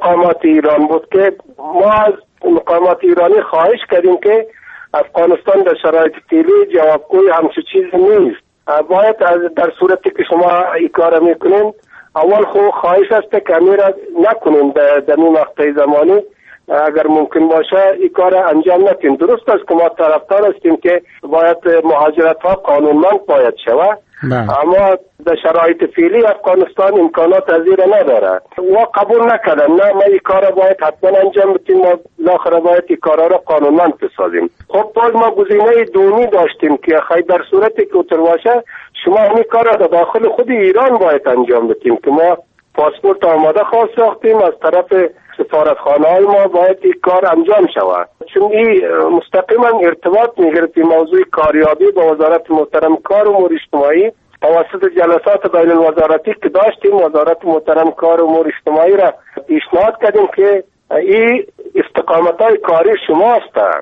مقامات ایران بود که ما از مقامات ایرانی خواهش کردیم که افغانستان در شرایط فعلی جوابگوی همچه چیز نیست. باید در صورتی که شما این کار میکنین اول خود خواهش است که امیر نکنین در این مقطع زمانی اگر ممکن باشه این کار انجام ندین. درست است که ما طرفدار هستیم که باید مهاجرت ها قانونمند باید شود، اما در شرایط فعلی افغانستان امکانات از این نداره و قبول نکردن. نه ما این کار باید حتما انجام بدیم، ما بالاخره باید این کارا را قانونمند بسازیم. خب باز ما گزینه دومی داشتیم که خیلی در صورتی که اوتر باشه شما همین کار را در داخل خود ایران باید انجام بدیم که ما پاسپورت آماده خواست ساختیم، از طرف سفارتخانه های ما باید این کار انجام شود، چون این مستقیما ارتباط میگرفت موضوع کاریابی با وزارت محترم کار و امور اجتماعی. توسط جلسات بین الوزارتی که داشتیم وزارت محترم کار و امور اجتماعی را پیشنهاد کردیم که این استقامت های کاری شما هستند.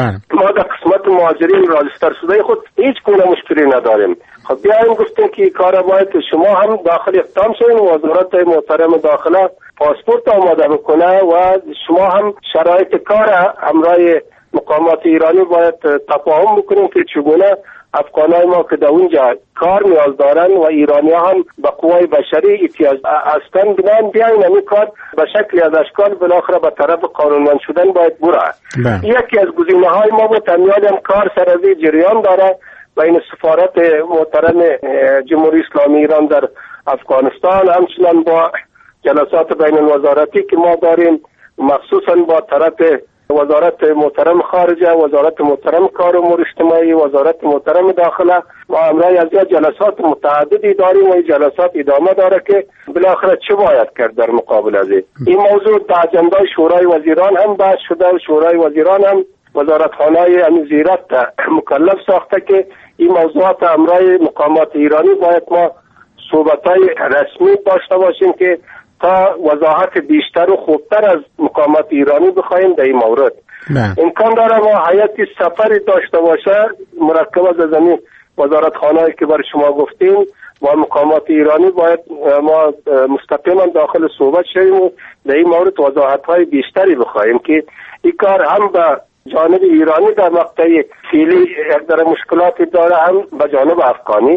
ما در قسمت مهاجرین راجستر شده خود هیچ گونه مشکلی نداریم. خب بیایم گفتیم که کار باید شما هم داخل اقدام شوین، وزارت محترم داخله پاسپورت آماده بکنه و شما هم شرایط کار همراه مقامات ایرانی باید تفاهم بکنیم که چگونه افغانای ما که در اونجا کار نیاز دارن و ایرانی هم به قوای بشری احتیاج هستن بیاین همین کار به شکلی از اشکال بالاخره به طرف قانونمند شدن باید بره. یکی از گزینه های ما بود امیال هم کار سر از جریان داره بین سفارت محترم جمهوری اسلامی ایران در افغانستان، همچنان با جلسات بین الوزارتی که ما داریم مخصوصا با طرف وزارت محترم خارجه، وزارت محترم کار و امور اجتماعی، وزارت محترم داخله و امرای از جلسات متعددی داریم و این جلسات ادامه داره که بالاخره چه باید کرد در مقابل از این موضوع. در اجنده شورای وزیران هم بحث شده و شورای وزیران هم وزارتخانه زیرت مکلف ساخته که این موضوعات امرای مقامات ایرانی باید ما صحبت‌های رسمی داشته باشیم که تا وضاحت بیشتر و خوبتر از مقامات ایرانی بخوایم در این مورد. امکان داره ما هیئتی سفری داشته باشه مرکب از زمین وزارتخانه‌ای که برای شما گفتیم و مقامات ایرانی باید ما مستقیما داخل صحبت شویم و در این مورد وضاحت‌های بیشتری بخوایم که این کار هم به جانب ایرانی در مقطع فعلی در مشکلاتی داره هم به جانب افغانی.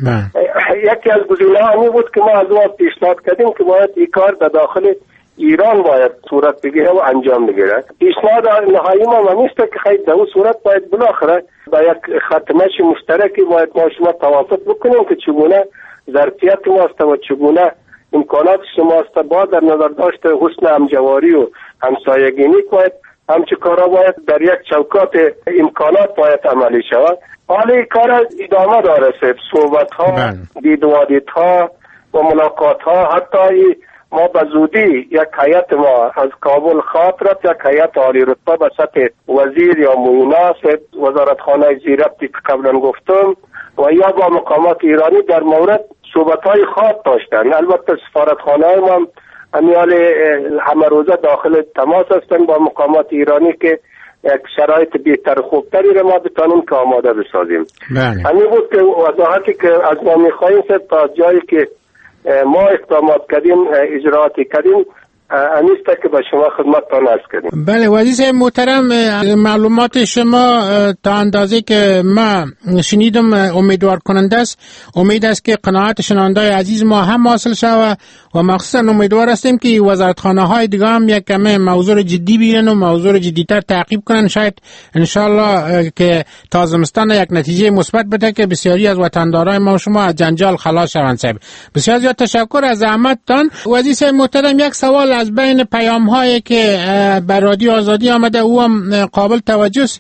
یکی از گزینه‌ها همی بود که ما از اون پیشنهاد کردیم که باید این کار در داخل ایران باید صورت بگیره و انجام بگیره. پیشنهاد نهایی ما نیست که خیلی در اون صورت باید بالاخره با یک ختمش مشترکی باید ما شما توافق بکنیم که چگونه ظرفیت ماست و چگونه امکانات شماست با در نظر داشت حسن همجواری و همسایگینی باید همچه کارا باید در یک چوکات امکانات باید عملی شود. حالا این کار ادامه داره، صحبت ها، دیدوادیت ها و ملاقات ها. حتی ما به زودی یک هیئت ما از کابل خاطرت یک هیئت عالی رتبه به سطح وزیر یا معینا وزارتخانه زیرت که قبلا گفتم و یا با مقامات ایرانی در مورد صحبت های خاص داشتن. البته سفارتخانه ما امیال همه روزه داخل تماس هستن با مقامات ایرانی که یک شرایط بهتر خوبتری را ما بتانیم که آماده بسازیم. همین بود که وضاحتی که از ما میخواییم تا جایی که ما اقدامات کردیم اجراعاتی کردیم انیسته که به شما خدمتتان عرض کردیم. بله وزیر محترم، معلومات شما تا اندازه که ما شنیدم امیدوار کننده است. امید است که قناعت شنوندگان عزیز ما هم حاصل شود و مخصوصا امیدوار هستیم که وزارتخانه های دیگه هم یک کمی موضوع جدی بگیرن و موضوع جدیتر تعقیب کنن. شاید انشالله که تا زمستان یک نتیجه مثبت بده که بسیاری از وطندارای ما و شما از جنجال خلاص شوند. صاحب بسیار زیاد تشکر از زحمتتان. وزیر محترم، یک سوال از بین پیام هایی که بر رادیو آزادی آمده او هم قابل توجه است.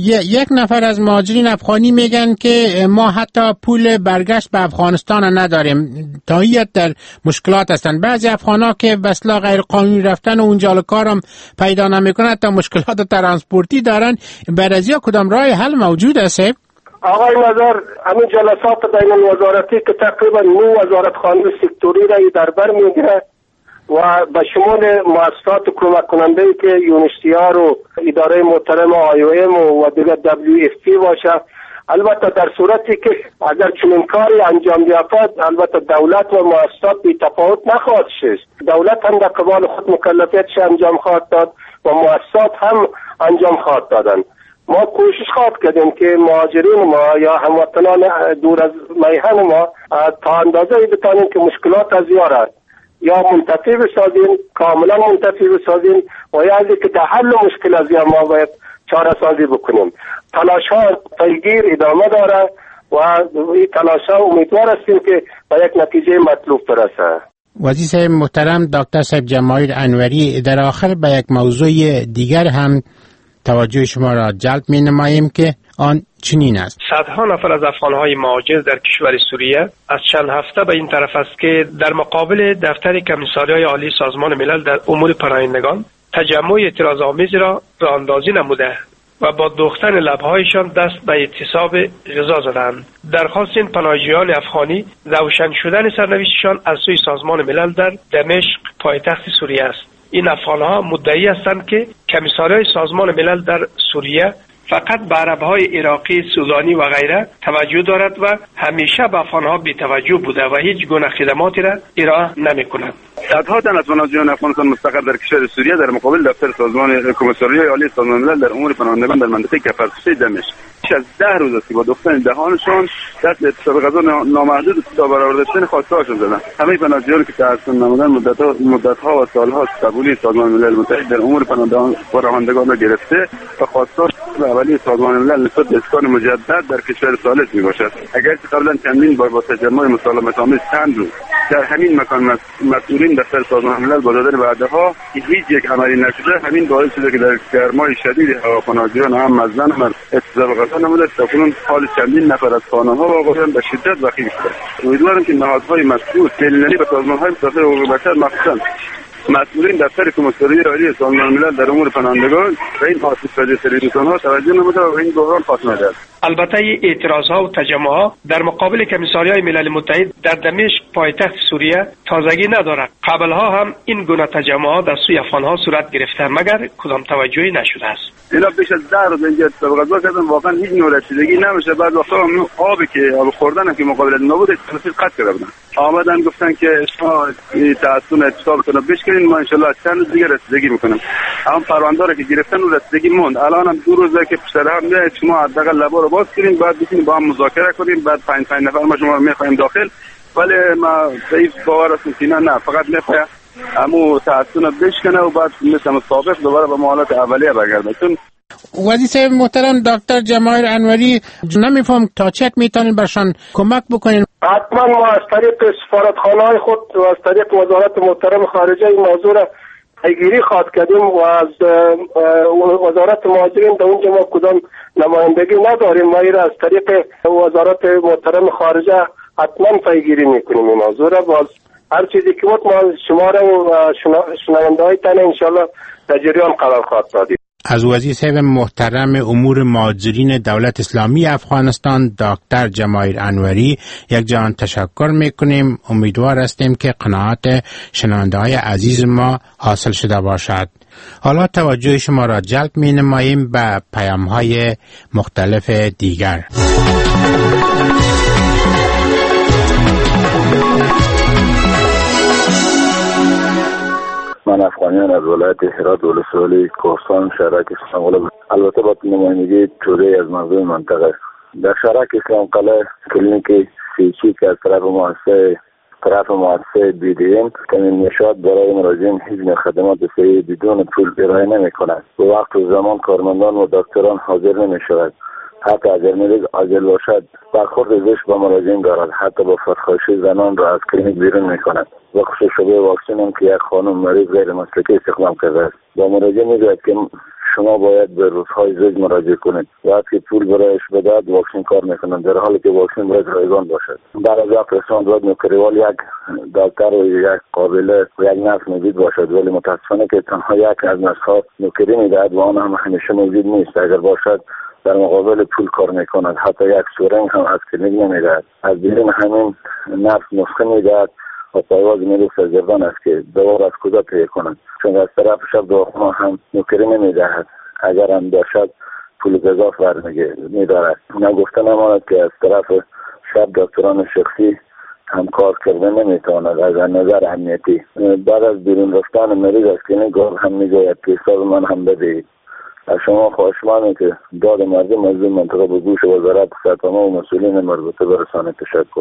یک نفر از مهاجرین افغانی میگن که ما حتی پول برگشت به افغانستان نداریم، تایید در مشکلات هستند. بعضی افغانا که به اصطلاح غیر قانونی رفتن و اونجا کارم پیدا نمیکنن حتی مشکلات ترانسپورتی دارن. بعد از کدام راه حل موجود است؟ آقای نظر، همین جلسات بین الوزارتی که تقریبا 9 وزارتخانه سکتوری را در بر میگیره و به شمول مؤسسات کمک کننده که یونیسیار و اداره محترم IOM و دیگر WFP باشه البته در صورتی که اگر چنین کاری انجام بیفتد، البته دولت و مؤسسات بی تفاوت نخواهد شد. دولت هم در قبال خود مکلفیتش انجام خواهد داد و مؤسسات هم انجام خواهد دادن. ما کوشش خواهد کردیم که مهاجرین ما یا هموطنان دور از میهن ما تا اندازه بتانیم که مشکلات از یارد یا منتفی بسازیم، کاملا منتفی بسازیم و یا که در حل مشکل از ما باید چاره سازی بکنیم. تلاش ها پیگیر ادامه داره و این تلاش ها امیدوار هستیم که به یک نتیجه مطلوب برسه. وزیر محترم دکتر صاحب جماهیر انوری، در آخر به یک موضوع دیگر هم توجه شما را جلب می نماییم که آن چنین است. صدها نفر از افغانهای مهاجر در کشور سوریه از چند هفته به این طرف است که در مقابل دفتر کمیساریای عالی سازمان ملل در امور پناهندگان تجمع اعتراض‌آمیز را راه‌اندازی نموده و با دوختن لب‌هایشان دست به اعتصاب غذا زدند. درخواست این پناهجویان افغانی روشن شدن سرنوشتشان از سوی سازمان ملل در دمشق پایتخت سوریه است. این افغان‌ها مدعی هستند که کمیساریای سازمان ملل در سوریه فقط به عرب‌های عراقی، سودانی و غیره توجه دارد و همیشه به افغان‌ها بی‌توجه بوده و هیچ گونه خدماتی را ارائه نمی‌کند. صدها تن از پناهجویان افغانستان مستقر در کشور سوریه در مقابل دفتر سازمان کمیساریای عالی سازمان ملل در امور پناهندگان در منطقه کفرخشی دمشق بیش از 10 روز است که با دختن دهانشان دست اعتصاب غذا نامحدود تا برآورده شدن خواسته‌هاشون زدند. همه پناهجویانی که تحصیل نمودن مدت‌ها و سال‌ها قبولی سازمان ملل متحد در امور پناهندگان را گرفته و خواستار اولیه سازمان ملل نسبت به اسکان مجدد در کشور ثالث میباشد. اگرچه قبلا چندین بار با تجمع مسالمت‌آمیز چند روز در همین مکان مسئولین دفتر سازمان ملل با دادن وعده‌ها که هیچ یک عملی نشده، همین باعث شده که در گرمای شدید هوا پناهجویان هم از زن هم اعتصاب غذا نموده تا کنون حال چندین نفر از خانه‌ها و آقایان به شدت وخیم شده. امیدوارم که نهادهای مسئول بین‌المللی و سازمان‌های متعاقب حقوق بشر مخصوصاً مسئولین دفتر کمیساریای عالی سازمان ملل در امور پناهندگان و این آسیب‌پذیر تلویزیون‌ها توجه نموده و این بحران خاتمه دهد. البته اعتراضها و تجمعها در مقابل کمیساریای ملل متحد در دمشق پایتخت سوریه تازگی ندارد. قبلها هم این گونه تجمعها در سوی افغانها صورت گرفته مگر کدام توجهی نشده است. اینا بیش از 10 روز اینجا اعتصاب غذا کردن، واقعا هیچ نوع رسیدگی نمیشه. بعد وقتا آبی که آب خوردن که مقابل نبود تنفیذ قطع کردن. آمدن گفتن که شما تعصب اعتصابتون رو بشکنین، ما ان شاء الله چند روز دیگه رسیدگی میکنیم. اما پرونده‌ای که گرفتن و رسیدگی موند. الان هم 2 روزه که پشت هم میاد، شما حداقل لبا رو باز کنین، بعد بشینیم با هم مذاکره کنیم، بعد 5 نفر ما شما رو میخوایم داخل. ولی ما ضعیف باور هستیم که نه فقط میخواه همو تعصب بشکنه و بعد مثل سابق دوباره به حالت اولیه برگرده. چون وزیر محترم دکتر جماهیر انوری، نمیفهم تا چه میتونین برشان کمک بکنین؟ حتما ما از طریق سفارتخانه‌های خود و از طریق وزارت محترم خارجه این موضوع را پیگیری خواهد کردیم و از وزارت مهاجرین در اونجا ما کدام نمایندگی نداریم و این را از طریق وزارت محترم خارجه حتما پیگیری میکنیم این موضوع را. باز هر چیزی که بود ما شما را و شنونده‌های تن انشالله در جریان قرار خواهد دادیم. از وزیر صاحب محترم امور مهاجرین دولت اسلامی افغانستان دکتر جماهیر انوری یک جان تشکر میکنیم. امیدوار هستیم که قناعت شنونده‌های عزیز ما حاصل شده باشد. حالا توجه شما را جلب می نماییم به پیام‌های مختلف دیگر. من افغانیان از ولایت هرات ولسوالی کوهستان شهرک اسلام قلعه، البته با نمایندگی توده از موضوع منطقه در شهرک اسلام قلعه کلینیک فیچی که از طرف مؤسسه BDN کمین نشاد برای مراجعین هیچ خدمات صحی بدون پول ارائه نمی کند. به وقت و زمان کارمندان و دکتران حاضر نمی شود. حتی اگر مریض عاجل باشد برخورد زشت با مراجعین دارد. حتی با فرخاشی زنان را از کلینیک بیرون می کند. و خصوص شبه واکسن هم که یک خانم مریض غیر مسلکی استخدام کرده است. با مراجع میگوید که شما باید به روزهای زوج مراجعه کنید. وقتی پول برایش بدهد واکسن کار میکنند، در حالی که واکسن باید رایگان باشد. بعد از وقت رسان باید نوکریوال یک دکتر و یک قابله و یک نرس موجود باشد، ولی متاسفانه که تنها یک از نرس‌ها نوکری میدهد و آن هم همیشه موجود نیست. اگر باشد در مقابل پول کار میکند. حتی یک سورنگ هم از کلینیک نمیدهد. از بیرون همین نرس نسخه میدهد و پایواز مریض سرگردان است که دوا از کجا پیدا کنند، چون از طرف شب دواخانه هم نوکری نمیدهد. اگر هم باشد پول غذا می‌دارد. نگفته نماند که از طرف شب دکتران شخصی همکار کردن نمیتواند از نظر امنیتی. بعد از بیرون رفتن مریض از کلینیک هم میگوید که حساب من هم بدهید. از شما خواهشمندم که داد مردم از این منطقه به گوش وزارت صحت و مسئولین مربوطه برسانید. تشکر.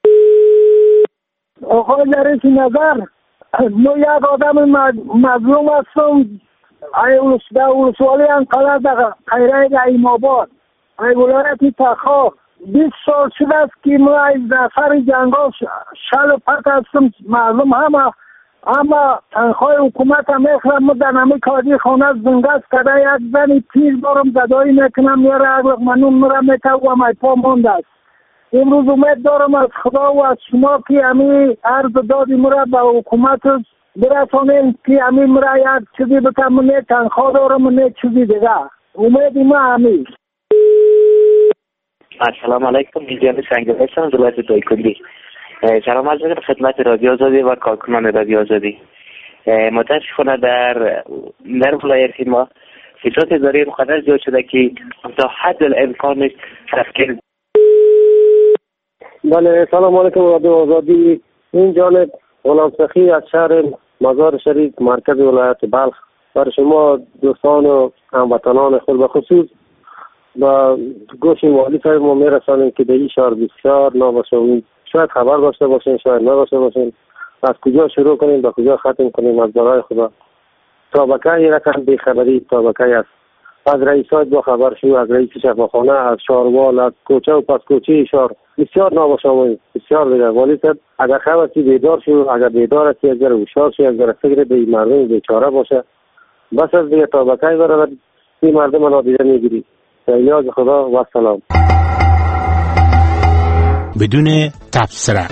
آقای ظریف نظر، من یک آدم مظلوم هستم. ولسوالی انقدر در خیره ایم آباد ای ولایت تخا 20 سال شده است که ما از سر جنگا شل و پت هستم. مردم همه تنخواه حکومت هم میخرم. ما در نمی کادی خانه زنگست کده یک زنی تیر دارم زدایی میکنم میاره اگلق منون مرا میتوام ای پا مانده است. امروز امید دارم از خدا و از شما که همی عرض دادی مرا به حکومت برسانیم که همی مرا یک چیزی بتمونه. تنخواه دارم نه چیزی دیگه. امید ما همی. السلام علیکم. اینجا سنگل هستم از ولایت دایکنی. سلام عرض می‌کنم خدمت رادیو آزادی و کارکنان رادیو آزادی. متاسفانه در ولایت ما فساد اداری مقدر زیاد شده که تا حد الامکان تفکیر. بله سلام علیکم رادیو آزادی. این جانب غلام سخی از شهر مزار شریف مرکز ولایت بلخ برای شما دوستان و هموطنان خود به خصوص با گوش والی صاحب ما میرسانیم که در این شهر بسیار نابسامید. شاید خبر داشته باشین شاید نداشته باشین. از کجا شروع کنیم به کجا ختم کنیم از برای خدا. طابقه رقم بیخبری طابقه است. از رئیسات با خبر شو، از رئیس شفاخانه، از شهروال، از کوچه و پس کوچه شهر بسیار نابسامید. بسیار دیگر والی صاحب اگر خبرتی بیدار شو، اگر بیدار هستی اگر هوشیار شو، اگر فکر به مردم بیچاره باشه بس از دیگه طابقه برای این مردم نادیده میگیری. الیاز خدا و سلام. بدون تبصره.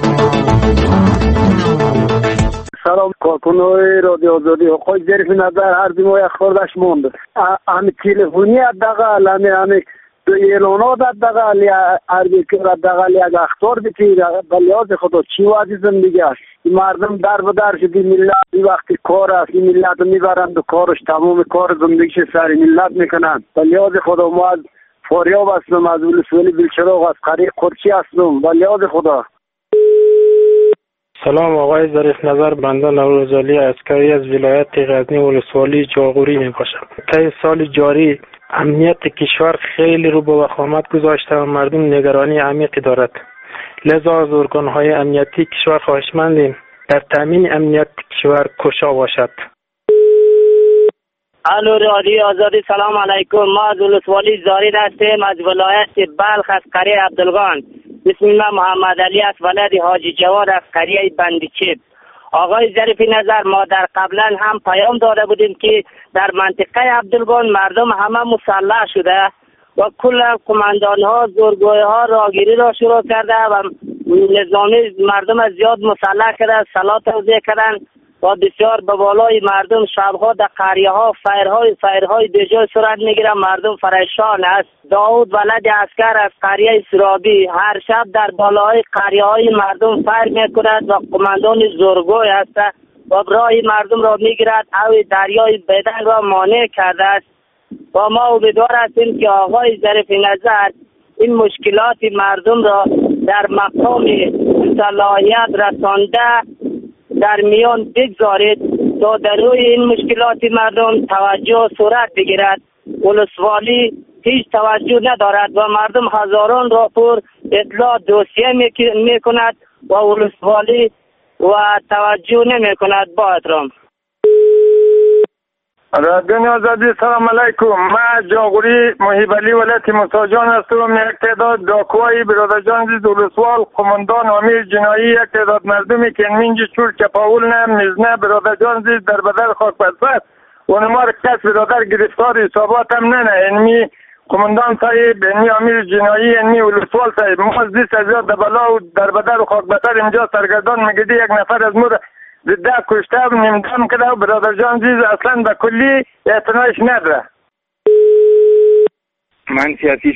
سلام کارکنای رادیو آزادی. آقای ظریف نظر هر ما یک خوردش موند. همین تلفنی حداقل همین دو اعلانات حداقل عربی که حداقل یک اخطار بگیر به لحاظ خدا چی وادی زندگی است. مردم در به در شدی. ملت وقتی کار است این ملت رو میبرند و کارش تمام کار زندگیش سر ملت میکنند. به لحاظ خدا ما از فاریاب هستم، از ولسوالی بلچراغ، از قریه قرچی هستم. به لحاظ خدا. سلام آقای ظریف نظر، بنده نوروزعلی عسکری از ولایت غزنی ولسوالی جاغوری می باشم. طی سال جاری امنیت کشور خیلی رو به وخامت گذاشته و مردم نگرانی عمیقی دارد. لذا از ارگان‌های امنیتی کشور خواهشمندیم در تامین امنیت کشور کوشا باشد. الو رادیو آزادی. سلام علیکم. ما از ولسوالی زارید هستیم از ولایت بلخ از قریه عبدالغان. بسم الله محمد علی از ولد حاجی جواد از قریه بندیچیب. آقای ظریف نظر ما در قبلا هم پیام داده بودیم که در منطقه عبدالغان مردم همه مسلح شده و کل کماندان ها زورگوی ها راگیری را شروع کرده و نظامی مردم از زیاد مسلح کرده، سلاح توزیع کردن و بسیار به بالای مردم شبها در قریه ها فیرهای بجای صورت میگیره. مردم پریشان است. داود ولد عسکر از قریه سرابی هر شب در بالای قریه های مردم فیر میکند و قماندان زورگوی است و برای مردم را میگیرد او دریای بدن را مانع کرده است. و ما امیدوار هستیم که آقای ظریف نظر این مشکلات مردم را در مقام صلاحیت رسانده در میان بگذارید تا در روی این مشکلات مردم توجه صورت بگیرد. ولسوالی هیچ توجه ندارد و مردم هزاران راپور اطلاع دوسیه میکند و ولسوالی و توجه نمی کند. با احترام. رادیو آزادی. سلام علیکم. من جاغوری محیب علی ولایت مساجان هستم. یک تعداد داکوهای برادرجان زید ولسوال قماندان امیر جنایی یک تعداد مردمی که منجی چور کپاول نه مزنه برادرجان زید در بدل خاک بسپس و نمار کس برادر گرفتار حسابات هم نه اینمی قماندان صاحب اینمی امیر جنایی اینمی ولسوال صاحب ما از دیست ازیاد دبلا و در بدل خاک بسر اینجا سرگردان مگدی یک نفر از مور زده کشته و نمدان کرده و برادر جان زیز اصلا به کلی اعتنایش نداره. من سیاسی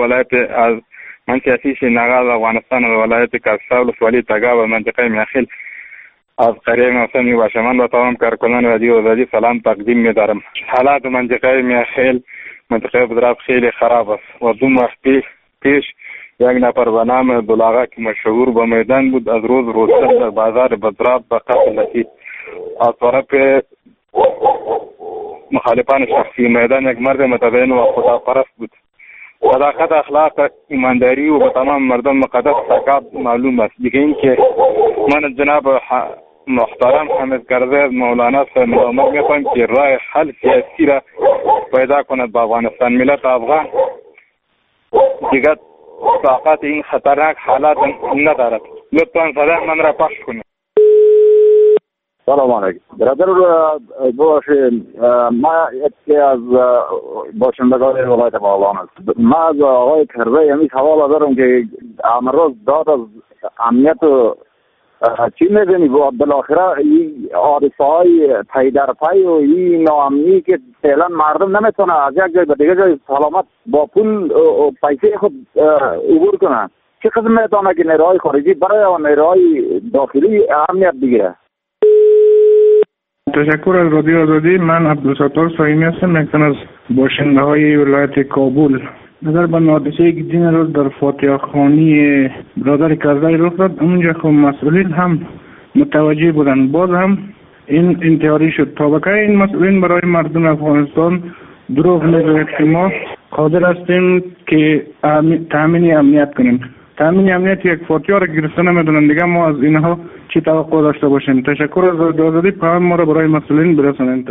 نقل افغانستان و ولایت کاسا ولسوالی تگا و منطقه میخیل از قریه موسم می باشم. من با تمام کارکنان رادیو آزادی سلام تقدیم می دارم. حالات منطقه میخیل منطقه بدراب خیلی خراب است و دو ماه پیش یک نفر به نام عبدالآقا که مشهور به میدان بود از روز روزتر در بازار بدراب به قتل رسید. از طرف مخالفان شخصی میدان یک مرد متدین و خداپرست بود. صداقت، اخلاق، ایمانداری و به تمام مردم مقدس ثقافت معلوم است. دیگه این که من جناب محترم حامد کرزی مولانا صاحب ملامت میکنم که راه حل سیاسی را پیدا کند با افغانستان. ملت افغان دیگه طاقت این خطرناک حالات ندارد. لطفا صدا من را پخش کنید. سلام علیکم برادر. ما یکی از باشندگان ولایت بغلان است. ما از آقای کرزی همیشه حواله دارم که امروز داد از امنیت چی می‌دونی بالاخره این حادثه های پی در پی و این ناامنی که فعلا مردم نمیتونه از یک جای به دیگه جای سلامت با پول و پیسه خود عبور کنه. چه قسم میتونه که نیروهای خارجی برای نیروهای داخلی اهمیت بگیره؟ تشکر از رادیو آزادی. من عبدالستار صایمی هستم، یکی از باشنده های ولایت کابل. نظر به حادثه که دین روز در فاتحه خوانی برادر کرزی رخ داد، اونجا خب مسئولین هم متوجه بودن، باز هم این انتحاری شد. تا بقیه این مسئولین برای مردم افغانستان دروغ میگوید که ما قادر هستیم که تامین امنیت کنیم. تامین امنیت یک فاتحه را گرفته نمیدونن. دیگه ما از اینها چی توقع داشته باشیم؟ تشکر از رادیو آزادی. پیام ما را برای مسئولین برسانید.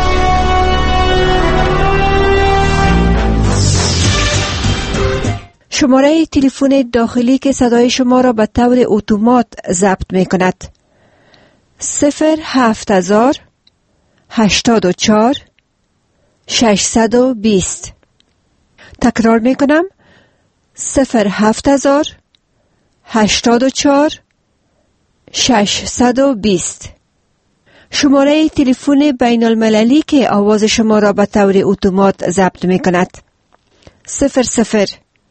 شماره تلفن داخلی که صدای شما را به طور اتومات ضبط می کند 07000 84 620. تکرار می کنم 07000 84 620. شماره تلفن بین المللی که آواز شما را به طور اتومات ضبط می کند 00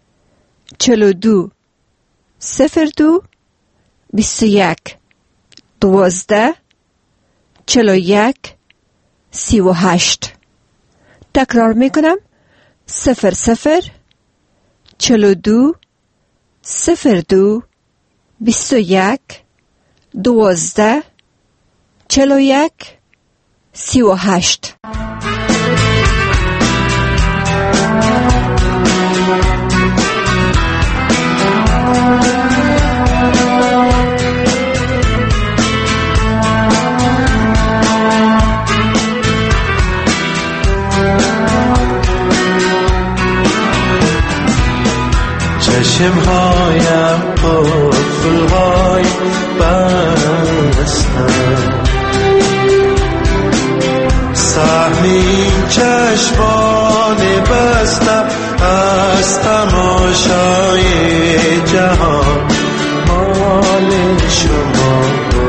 42 02 21 12 41 38. تکرار می کنم 00 42 02 21 12 41 38. چشمهایم قفل‌های بستم، سهمی چشمان بستم از تماشای جهان مال شما.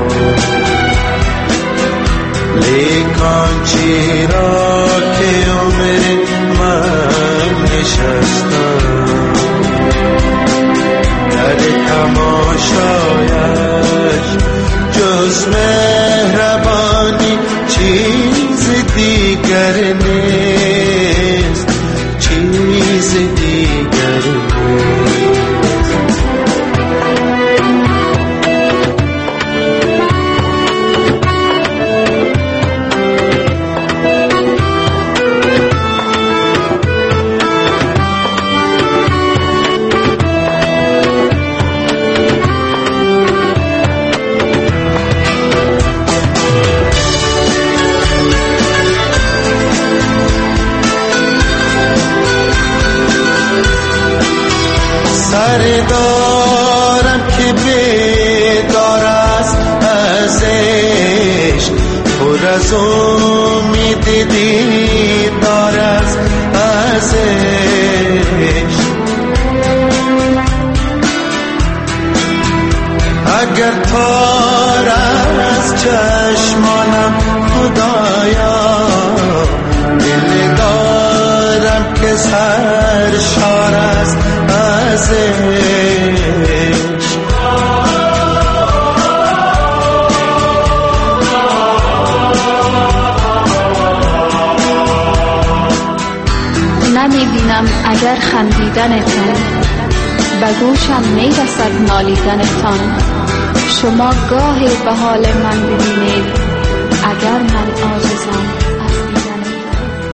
لیکن چرا که عمر من نشستم در تماشایش، جز مهربانی چیز دیگر نیست، چیز دیگر نیست. دارم که بیدار است از عشق، پر از امید دیدار است از عشق. اگر تار از چشمانم خدایا، دل دارم که سرشار است از عشق. نمی بینم اگر خندیدنتان، به گوشم می رسد نالیدنتان. شما گاهی به حال من ببینید اگر من عاجزم.